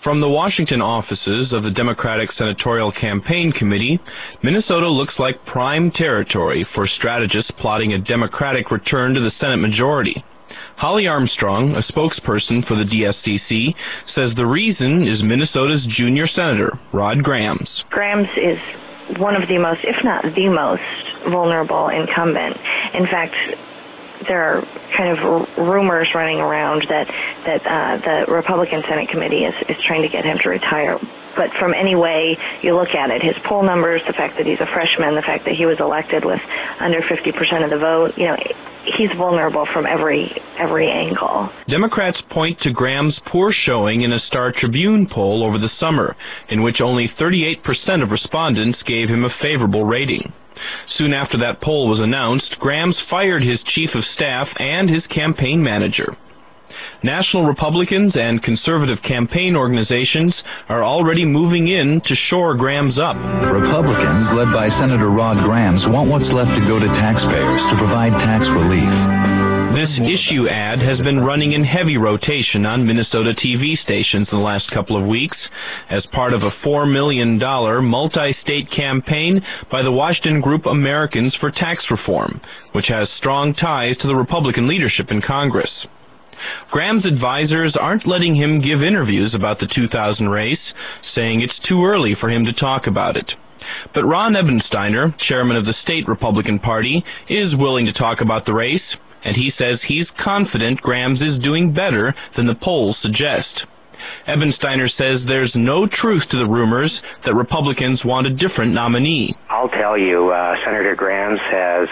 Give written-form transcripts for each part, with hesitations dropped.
From the Washington offices of the Democratic Senatorial Campaign Committee, Minnesota looks like prime territory for strategists plotting a Democratic return to the Senate majority. Holly Armstrong, a spokesperson for the DSCC, says the reason is Minnesota's junior senator, Rod Grams. Grams is one of the most, if not the most, vulnerable incumbent. In fact, there are kind of rumors running around that the Republican Senate Committee is trying to get him to retire. But from any way you look at it, his poll numbers, the fact that he's a freshman, the fact that he was elected with under 50% of the vote, he's vulnerable from every angle. Democrats point to Graham's poor showing in a Star Tribune poll over the summer, in which only 38% of respondents gave him a favorable rating. Soon after that poll was announced, Grams fired his chief of staff and his campaign manager. National Republicans and conservative campaign organizations are already moving in to shore Grams up. Republicans, led by Senator Rod Grams, want what's left to go to taxpayers to provide tax relief. This issue ad has been running in heavy rotation on Minnesota TV stations in the last couple of weeks as part of a $4 million multi-state campaign by the Washington Group Americans for Tax Reform, which has strong ties to the Republican leadership in Congress. Graham's advisors aren't letting him give interviews about the 2000 race, saying it's too early for him to talk about it. But Ron Ebensteiner, chairman of the state Republican Party, is willing to talk about the race, and he says he's confident Grams is doing better than the polls suggest. Ebensteiner says there's no truth to the rumors that Republicans want a different nominee. I'll tell you, Senator Grams has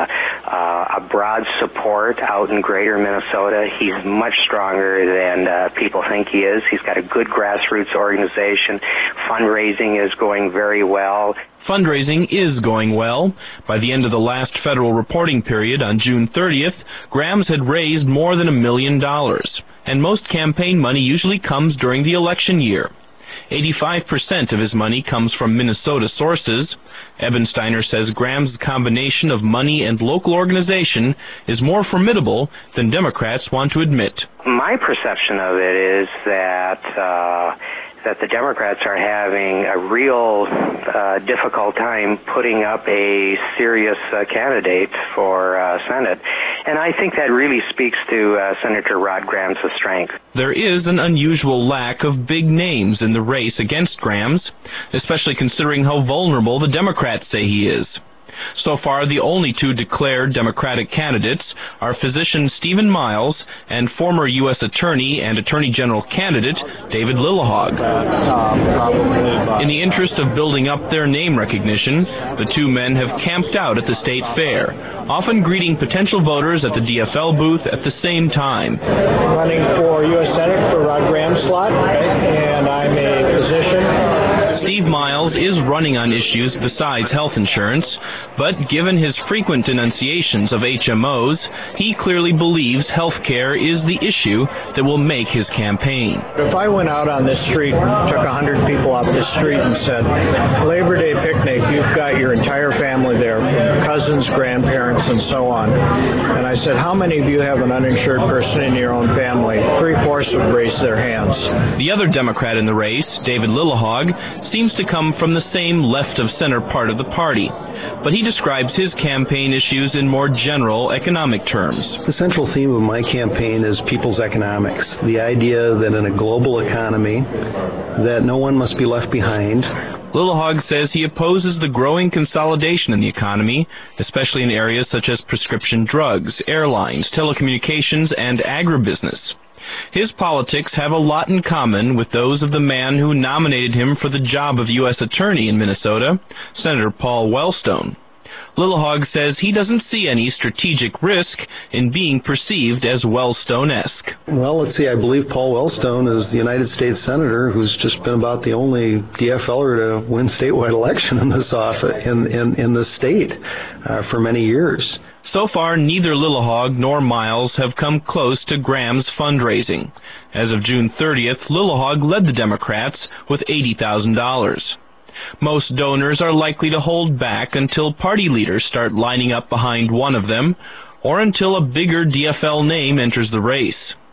a broad support out in greater Minnesota. He's much stronger than people think he is. He's got a good grassroots organization. Fundraising is going very well. Fundraising is going well. By the end of the last federal reporting period on June 30th, Grams had raised more than $1 million. And most campaign money usually comes during the election year. 85% of his money comes from Minnesota sources. Ebensteiner says Graham's combination of money and local organization is more formidable than Democrats want to admit. My perception of it is that the Democrats are having a real difficult time putting up a serious candidate for Senate. And I think that really speaks to Senator Rod Grams' strength. There is an unusual lack of big names in the race against Grams, especially considering how vulnerable the Democrats say he is. So far, the only two declared Democratic candidates are physician Stephen Miles and former U.S. Attorney and Attorney General candidate David Lillehog. In the interest of building up their name recognition, the two men have camped out at the state fair, often greeting potential voters at the DFL booth at the same time. Running for U.S. Senate for Rod Grams' slot, and I'm a physician. Steve Miles is running on issues besides health insurance, but given his frequent denunciations of HMOs, he clearly believes health care is the issue that will make his campaign. If I went out on this street and took 100 people off the street and said, Labor Day picnic, you've got your entire family there, cousins, grandparents, and so on. And I said, how many of you have an uninsured person in your own family? 3/4 would raise their hands. The other Democrat in the race, David Lillehog, seems to come from the same left-of-center part of the party, but he describes his campaign issues in more general economic terms. The central theme of my campaign is people's economics, the idea that in a global economy that no one must be left behind. Lillehog says he opposes the growing consolidation in the economy, especially in areas such as prescription drugs, airlines, telecommunications, and agribusiness. His politics have a lot in common with those of the man who nominated him for the job of U.S. Attorney in Minnesota, Senator Paul Wellstone. Lillehog says he doesn't see any strategic risk in being perceived as Wellstone-esque. Well, let's see, I believe Paul Wellstone is the United States Senator who's just been about the only DFLer to win statewide election in this office, in the state for many years. So far, neither Lillehog nor Miles have come close to Graham's fundraising. As of June 30th, Lillehog led the Democrats with $80,000. Most donors are likely to hold back until party leaders start lining up behind one of them, or until a bigger DFL name enters the race.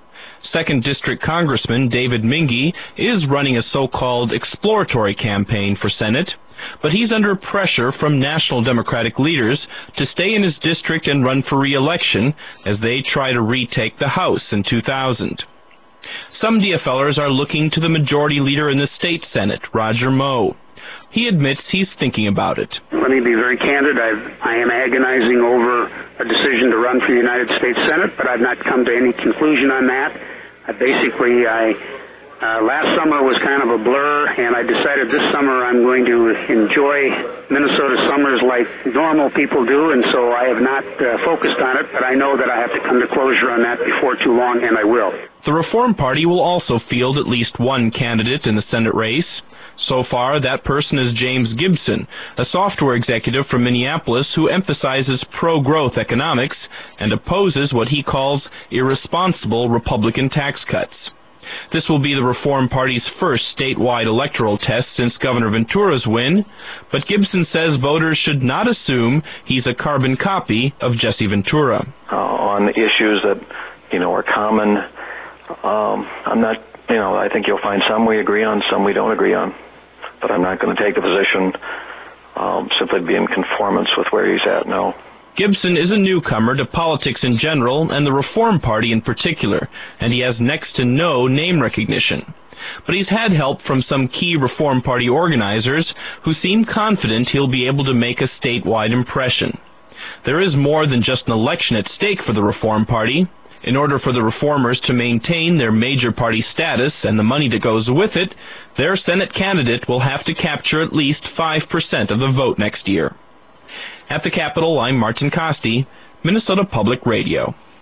2nd District Congressman David Minge is running a so-called exploratory campaign for Senate, but he's under pressure from national Democratic leaders to stay in his district and run for re-election as they try to retake the House in 2000. Some DFLers are looking to the majority leader in the state Senate, Roger Moe. He admits he's thinking about it. Let me be very candid. I am agonizing over a decision to run for the United States Senate, but I've not come to any conclusion on that. Last summer was kind of a blur, and I decided this summer I'm going to enjoy Minnesota summers like normal people do, and so I have not focused on it, but I know that I have to come to closure on that before too long, and I will. The Reform Party will also field at least one candidate in the Senate race. So far, that person is James Gibson, a software executive from Minneapolis who emphasizes pro-growth economics and opposes what he calls irresponsible Republican tax cuts. This will be the Reform Party's first statewide electoral test since Governor Ventura's win, but Gibson says voters should not assume he's a carbon copy of Jesse Ventura. On issues that, are common, I think you'll find some we agree on, some we don't agree on. But I'm not going to take a position simply to be in conformance with where he's at now. Gibson is a newcomer to politics in general and the Reform Party in particular, and he has next to no name recognition. But he's had help from some key Reform Party organizers who seem confident he'll be able to make a statewide impression. There is more than just an election at stake for the Reform Party. In order for the reformers to maintain their major party status and the money that goes with it, their Senate candidate will have to capture at least 5% of the vote next year. At the Capitol, I'm Martin Costi, Minnesota Public Radio.